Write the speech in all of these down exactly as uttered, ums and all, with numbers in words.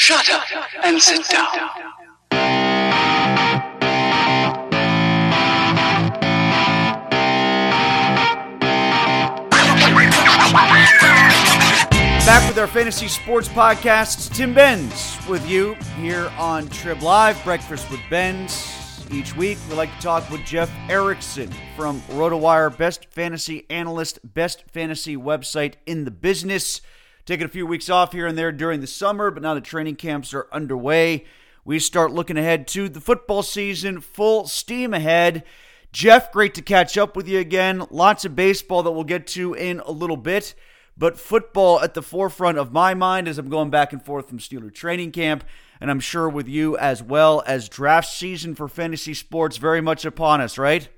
Shut up and sit down. Back with our fantasy sports podcasts, Tim Benz with you here on Trib Live, Breakfast with Benz. Each week, we like to talk with Jeff Erickson from RotoWire, best fantasy analyst, best fantasy website in the business. Taking a few weeks off here and there during the summer, but now the training camps are underway. We start looking ahead to the football season, full steam ahead. Jeff, great to catch up with you again. Lots of baseball that we'll get to in a little bit, but football at the forefront of my mind as I'm going back and forth from Steeler training camp, and I'm sure with you as well, as draft season for fantasy sports very much upon us, right?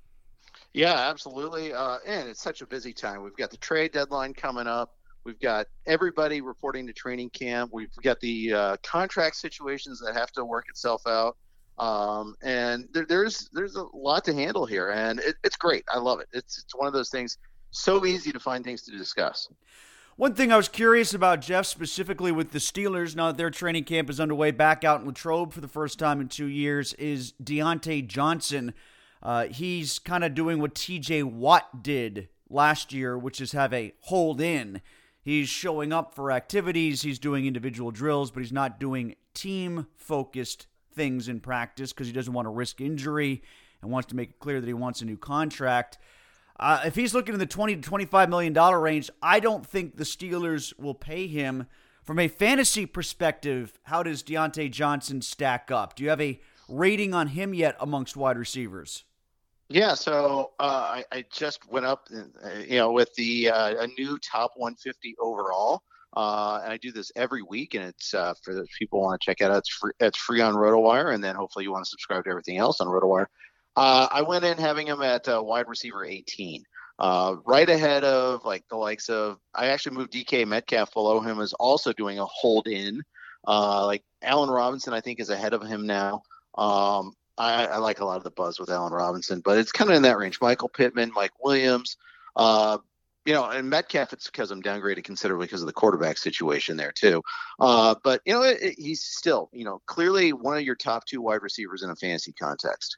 Yeah, absolutely. Uh, and it's such a busy time. We've got the trade deadline coming up. We've got everybody reporting to training camp. We've got the uh, contract situations that have to work itself out. Um, and there, there's there's a lot to handle here, and it, it's great. I love it. It's it's one of those things, so easy to find things to discuss. One thing I was curious about, Jeff, specifically with the Steelers, now that their training camp is underway back out in Latrobe for the first time in two years, is Deontay Johnson. Uh, he's kind of doing what T J Watt did last year, which is have a hold in. He's showing up for activities, he's doing individual drills, but he's not doing team-focused things in practice because he doesn't want to risk injury and wants to make it clear that he wants a new contract. Uh, if he's looking in the twenty to twenty-five million dollars range, I don't think the Steelers will pay him. From a fantasy perspective, how does Deontay Johnson stack up? Do you have a rating on him yet amongst wide receivers? Yeah, so uh, I, I just went up, uh, you know, with the uh, a new top one fifty overall, uh, and I do this every week, and it's uh, for the people who want to check it out. It's free, it's free on RotoWire, and then hopefully you want to subscribe to everything else on RotoWire. Uh, I went in having him at uh, wide receiver eighteen, uh, right ahead of like the likes of. I actually moved D K Metcalf below him, is also doing a hold in. Uh, like Allen Robinson, I think is ahead of him now. Um, I, I like a lot of the buzz with Allen Robinson, but it's kind of in that range. Michael Pittman, Mike Williams, uh, you know, and Metcalf, it's because I'm downgraded considerably because of the quarterback situation there too. Uh, but, you know, it, it, he's still, you know, clearly one of your top two wide receivers in a fantasy context.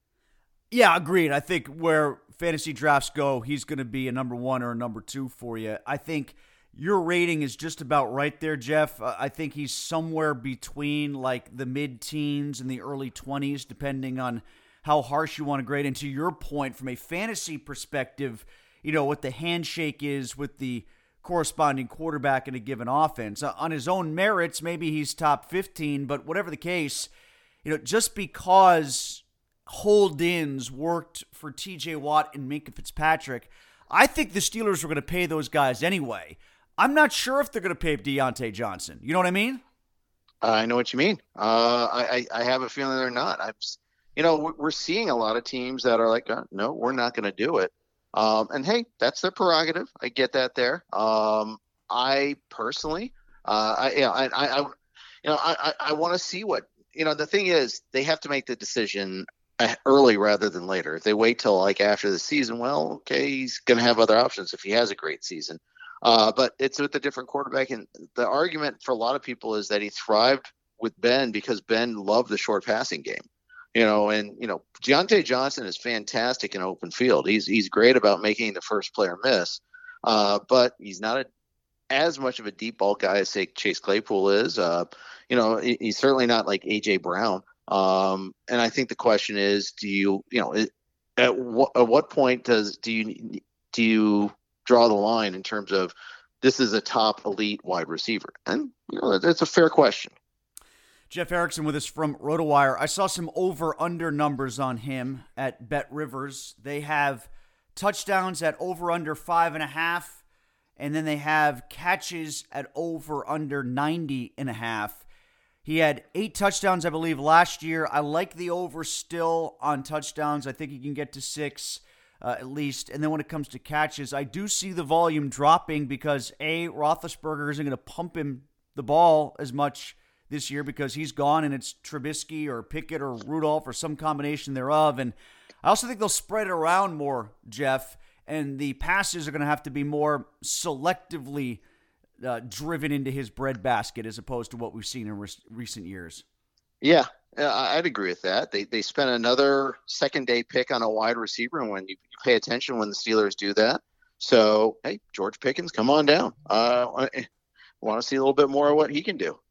Yeah, agreed. I think where fantasy drafts go, he's going to be a number one or a number two for you. I think your rating is just about right there, Jeff. Uh, I think he's somewhere between like the mid-teens and the early twenties, depending on how harsh you want to grade. And to your point, from a fantasy perspective, you know, what the handshake is with the corresponding quarterback in a given offense. Uh, on his own merits, maybe he's top fifteen, but whatever the case, you know, just because hold-ins worked for T J Watt and Minkah Fitzpatrick, I think the Steelers were going to pay those guys anyway. I'm not sure if they're going to pay Deontay Johnson. You know what I mean? I know what you mean. Uh, I, I have a feeling they're not. I'm, you know, we're seeing a lot of teams that are like, oh, no, we're not going to do it. Um, and hey, that's their prerogative. I get that there. Um, I personally, uh, I, you know, I, I, you know, I, I want to see what, you know, the thing is they have to make the decision early rather than later. If they wait till like after the season, well, okay, he's going to have other options if he has a great season. Uh, but it's with a different quarterback. And the argument for a lot of people is that he thrived with Ben because Ben loved the short passing game, you know, and, you know, Deontay Johnson is fantastic in open field. He's, he's great about making the first player miss. Uh, but he's not a, as much of a deep ball guy as say Chase Claypool is. Uh, you know, he, he's certainly not like A J Brown. Um, and I think the question is, do you, you know, at what, at what point does, do you, do you, draw the line in terms of this is a top elite wide receiver? And you know, that's a fair question. Jeff Erickson with us from RotoWire. I saw some over-under numbers on him at BetRivers. They have touchdowns at over-under five and a half, and then they have catches at over-under ninety and a half. He had eight touchdowns, I believe, last year. I like the over still on touchdowns. I think he can get to six. Uh, at least. And then when it comes to catches, I do see the volume dropping because, A, Roethlisberger isn't going to pump him the ball as much this year because he's gone and it's Trubisky or Pickett or Rudolph or some combination thereof. And I also think they'll spread it around more, Jeff, and the passes are going to have to be more selectively uh, driven into his breadbasket as opposed to what we've seen in re- recent years. Yeah, I'd agree with that. They they spent another second day pick on a wide receiver, and when you, you pay attention when the Steelers do that. So, hey, George Pickens, come on down. Uh, I want to see a little bit more of what he can do.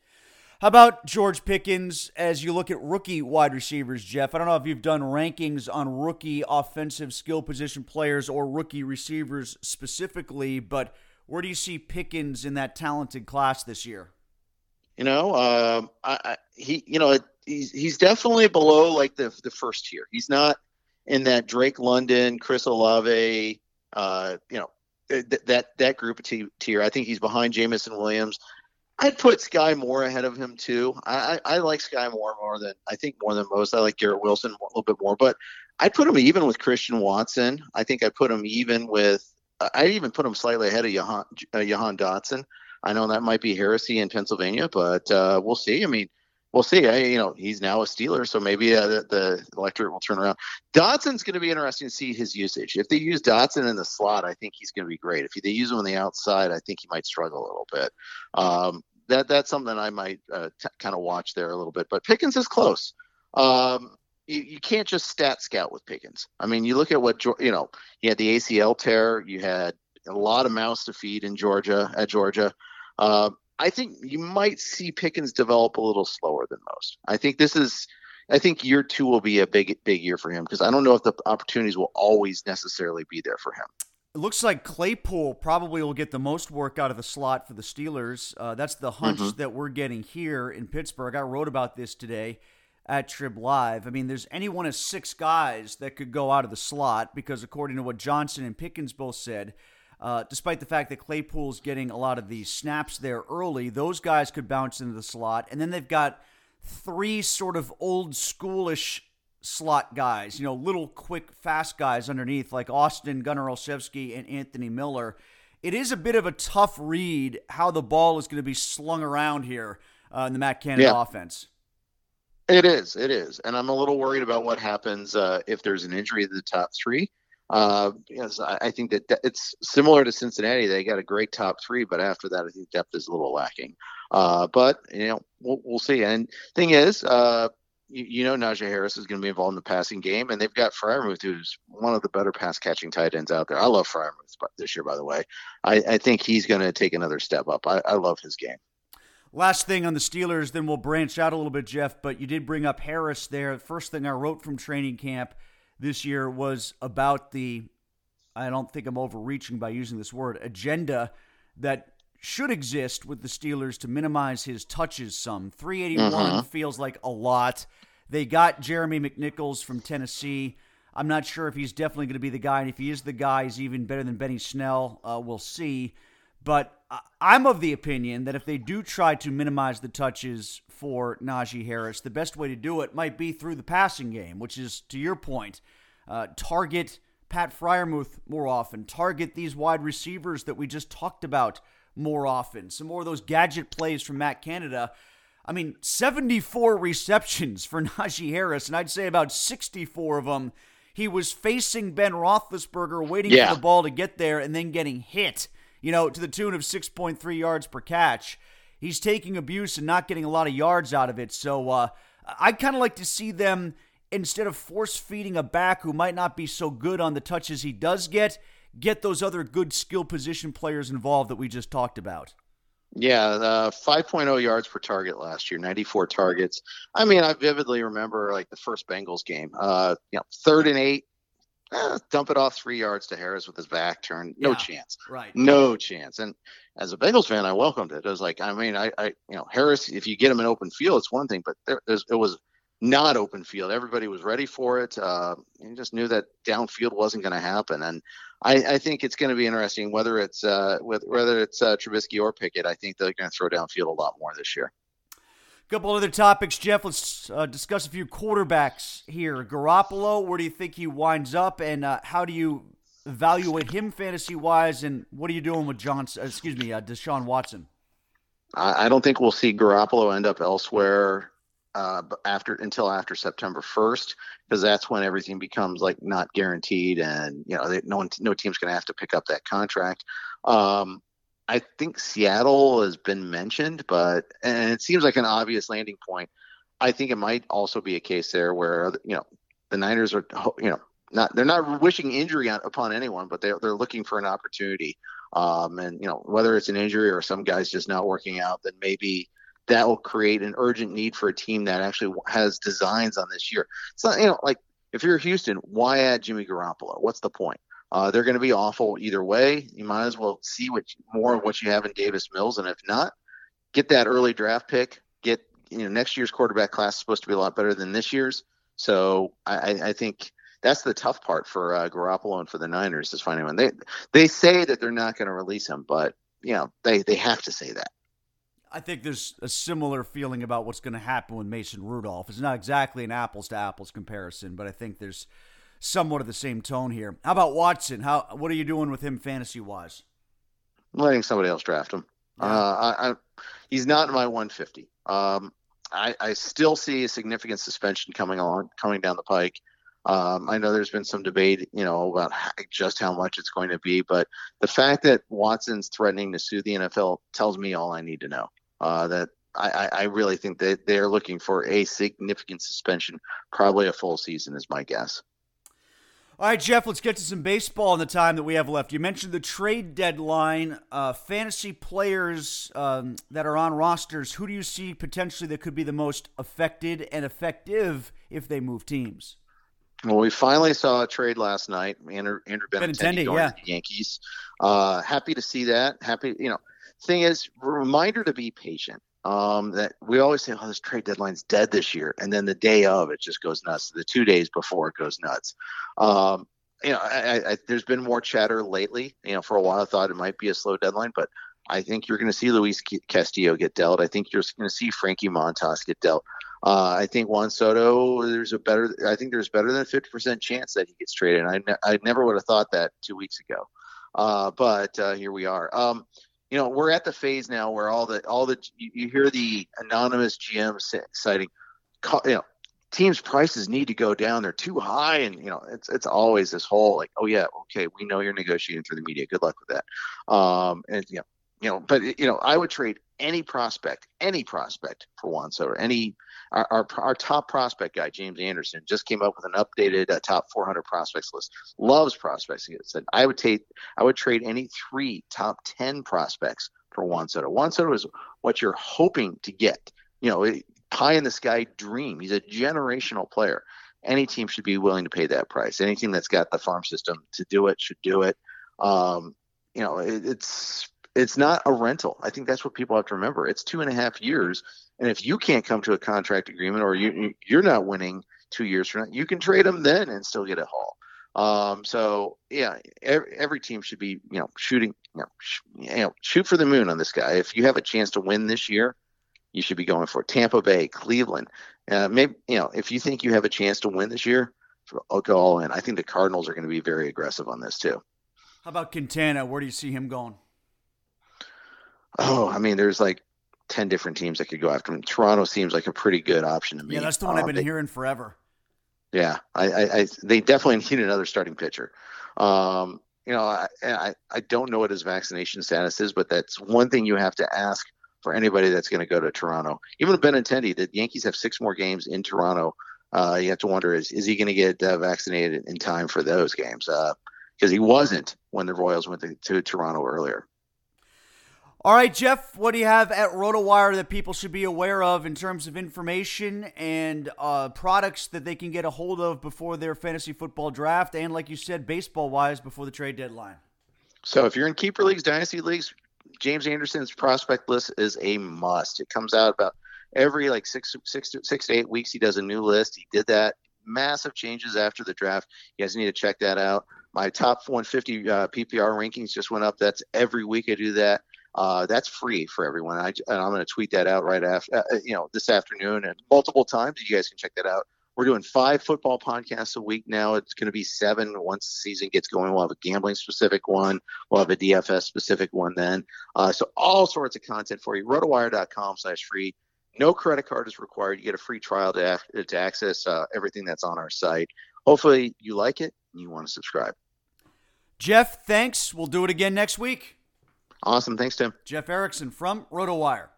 How about George Pickens as you look at rookie wide receivers, Jeff? I don't know if you've done rankings on rookie offensive skill position players or rookie receivers specifically, but where do you see Pickens in that talented class this year? You know, um, I, I, he, you know, he's he's definitely below like the the first tier. He's not in that Drake London, Chris Olave, uh, you know, th- that that group of t- tier. I think he's behind Jamison Williams. I'd put Sky Moore ahead of him too. I, I, I like Sky Moore more than I think more than most. I like Garrett Wilson a little bit more, but I'd put him even with Christian Watson. I think I'd put him even with. I'd even put him slightly ahead of Jahan, uh, Jahan Dotson. I know that might be heresy in Pennsylvania, but uh, we'll see. I mean, we'll see. I, you know, he's now a Steeler, so maybe uh, the, the electorate will turn around. Dotson's going to be interesting to see his usage. If they use Dotson in the slot, I think he's going to be great. If they use him on the outside, I think he might struggle a little bit. Um, that that's something I might uh, t- kind of watch there a little bit. But Pickens is close. Um, you, you can't just stat scout with Pickens. I mean, you look at what you know. He had the A C L tear. You had a lot of mouths to feed in Georgia at Georgia. Uh, I think you might see Pickens develop a little slower than most. I think this is, I think year two will be a big, big year for him because I don't know if the opportunities will always necessarily be there for him. It looks like Claypool probably will get the most work out of the slot for the Steelers. Uh, that's the hunch mm-hmm. that we're getting here in Pittsburgh. I wrote about this today at Trib Live. I mean, there's any one of six guys that could go out of the slot because according to what Johnson and Pickens both said, Uh, despite the fact that Claypool's getting a lot of the snaps there early, those guys could bounce into the slot. And then they've got three sort of old schoolish slot guys, you know, little quick, fast guys underneath like Austin, Gunnar Olszewski, and Anthony Miller. It is a bit of a tough read how the ball is going to be slung around here uh, in the Matt Canada yeah. offense. It is. It is. And I'm a little worried about what happens uh, if there's an injury to the top three. Uh, yes, I, I think that it's similar to Cincinnati. They got a great top three, but after that, I think depth is a little lacking. Uh, but you know, we'll, we'll see. And thing is, uh, you, you know, Najee Harris is going to be involved in the passing game, and they've got Freiermuth, who's one of the better pass catching tight ends out there. I love Freiermuth this year, by the way. I, I think he's going to take another step up. I, I love his game. Last thing on the Steelers, then we'll branch out a little bit, Jeff. But you did bring up Harris there. The first thing I wrote from training camp this year was about the, I don't think I'm overreaching by using this word, agenda that should exist with the Steelers to minimize his touches some. three eighty-one mm-hmm. feels like a lot. They got Jeremy McNichols from Tennessee. I'm not sure if he's definitely going to be the guy, and if he is the guy, he's even better than Benny Snell. Uh, we'll see. But I'm of the opinion that if they do try to minimize the touches for Najee Harris, the best way to do it might be through the passing game, which is, to your point, uh, target Pat Freiermuth more often, target these wide receivers that we just talked about more often, some more of those gadget plays from Matt Canada. I mean, seventy-four receptions for Najee Harris, and I'd say about sixty-four of them, he was facing Ben Roethlisberger, waiting yeah. for the ball to get there and then getting hit, you know, to the tune of six point three yards per catch. He's taking abuse and not getting a lot of yards out of it. So uh, I'd kind of like to see them, instead of force-feeding a back who might not be so good on the touches he does get, get those other good skill position players involved that we just talked about. Yeah, uh, five point oh yards per target last year, ninety-four targets. I mean, I vividly remember like the first Bengals game. Uh, you know, third and eight, eh, dump it off three yards to Harris with his back turned. No yeah, chance. Right. No chance. And as a Bengals fan, I welcomed it. It was like, I mean, I, I you know, Harris, if you get him in open field, it's one thing, but there, there's, it was not open field. Everybody was ready for it. Uh, you just knew that downfield wasn't going to happen. And I, I think it's going to be interesting whether it's uh, with, whether it's uh, Trubisky or Pickett. I think they're going to throw downfield a lot more this year. A couple other topics, Jeff. Let's uh, discuss a few quarterbacks here. Garoppolo, where do you think he winds up, and uh, how do you evaluate him fantasy-wise, and what are you doing with John? Uh, excuse me, uh, Deshaun Watson? I, I don't think we'll see Garoppolo end up elsewhere uh, after until after September first, because that's when everything becomes like not guaranteed, and you know they, no one, no team's going to have to pick up that contract. Um, I think Seattle has been mentioned, but and it seems like an obvious landing point. I think it might also be a case there where, you know, the Niners are, you know, not they're not wishing injury on, upon anyone, but they're they're looking for an opportunity. Um, and you know, whether it's an injury or some guys just not working out, then maybe that will create an urgent need for a team that actually has designs on this year. It's not, you know, like if you're Houston, why add Jimmy Garoppolo? What's the point? Uh, they're going to be awful either way. You might as well see what more of what you have in Davis Mills, and if not, get that early draft pick. Get you know next year's quarterback class is supposed to be a lot better than this year's. So I, I think that's the tough part for uh, Garoppolo and for the Niners is finding one. They they say that they're not going to release him, but you know they they have to say that. I think there's a similar feeling about what's going to happen with Mason Rudolph. It's not exactly an apples to apples comparison, but I think there's somewhat of the same tone here. How about Watson? How what are you doing with him fantasy wise? I'm letting somebody else draft him. Yeah. Uh, I, I, he's not in my one fifty. Um, I, I still see a significant suspension coming along, coming down the pike. Um, I know there's been some debate, you know, about how, just how much it's going to be, but the fact that Watson's threatening to sue the N F L tells me all I need to know. Uh, that I, I really think that they're looking for a significant suspension, probably a full season is my guess. All right, Jeff, let's get to some baseball in the time that we have left. You mentioned the trade deadline. Uh, fantasy players um, that are on rosters, who do you see potentially that could be the most affected and effective if they move teams? Well, we finally saw a trade last night. Andrew, Andrew Benintendi, Benintendi going yeah. to the Yankees. Uh, happy to see that. Happy, you know, thing is, reminder to be patient. Um, that we always say, oh, this trade deadline's dead this year. And then the day of, it just goes nuts. The two days before, it goes nuts. Um, you know, I, I, there's been more chatter lately. You know, for a while I thought it might be a slow deadline, but I think you're going to see Luis Castillo get dealt. I think you're going to see Frankie Montas get dealt. Uh, I think Juan Soto, there's a better, I think there's better than a fifty percent chance that he gets traded. And I, ne- I never would have thought that two weeks ago. Uh, but uh, here we are. Um, You know, we're at the phase now where all the all the you, you hear the anonymous G M citing, you know, teams' prices need to go down. They're too high, and you know, it's it's always this whole like, oh yeah, okay, we know you're negotiating through the media. Good luck with that. Um, and you know, you know, but you know, I would trade any prospect, any prospect for Juan Soto. Any our, our our top prospect guy, James Anderson, just came up with an updated uh, top four hundred prospects list. Loves prospects. He said I would take I would trade any three top ten prospects for Juan Soto. Juan Soto is what you're hoping to get. You know, pie in the sky dream. He's a generational player. Any team should be willing to pay that price. Any team that's got the farm system to do it should do it. Um, you know, it, it's it's not a rental. I think that's what people have to remember. It's two and a half years. And if you can't come to a contract agreement or you, you're not winning two years from now, you can trade them then and still get a haul. Um, so, yeah, every, every team should be, you know, shooting, you know, sh- you know, shoot for the moon on this guy. If you have a chance to win this year, you should be going for Tampa Bay, Cleveland. Uh, maybe, you know, if you think you have a chance to win this year, I'll go all in. I think the Cardinals are going to be very aggressive on this too. How about Quintana? Where do you see him going? Oh, I mean, there's like ten different teams that could go after him. Toronto seems like a pretty good option to me. Yeah, that's the one um, I've been they, hearing forever. Yeah, I, I, I, they definitely need another starting pitcher. Um, you know, I, I, I don't know what his vaccination status is, but that's one thing you have to ask for anybody that's going to go to Toronto. Even Benintendi, the Yankees have six more games in Toronto. Uh, you have to wonder, is, is he going to get uh, vaccinated in time for those games? Because uh, he wasn't when the Royals went to, to Toronto earlier. All right, Jeff, what do you have at RotoWire that people should be aware of in terms of information and uh, products that they can get a hold of before their fantasy football draft and, like you said, baseball-wise before the trade deadline? So if you're in keeper leagues, dynasty leagues, James Anderson's prospect list is a must. It comes out about every like six, six, to, six to eight weeks. He does a new list. He did that. Massive changes after the draft. You guys need to check that out. My top one fifty uh, P P R rankings just went up. That's every week I do that. Uh, that's free for everyone. I, and I'm going to tweet that out right after, uh, you know, this afternoon and multiple times. You guys can check that out. We're doing five football podcasts a week now. It's going to be seven once the season gets going. We'll have a gambling specific one. We'll have a D F S specific one then. Uh, so all sorts of content for you. rotowire.com slash free. No credit card is required. You get a free trial to, to access uh, everything that's on our site. Hopefully you like it and you want to subscribe. Jeff, thanks. We'll do it again next week. Awesome. Thanks, Tim. Jeff Erickson from RotoWire.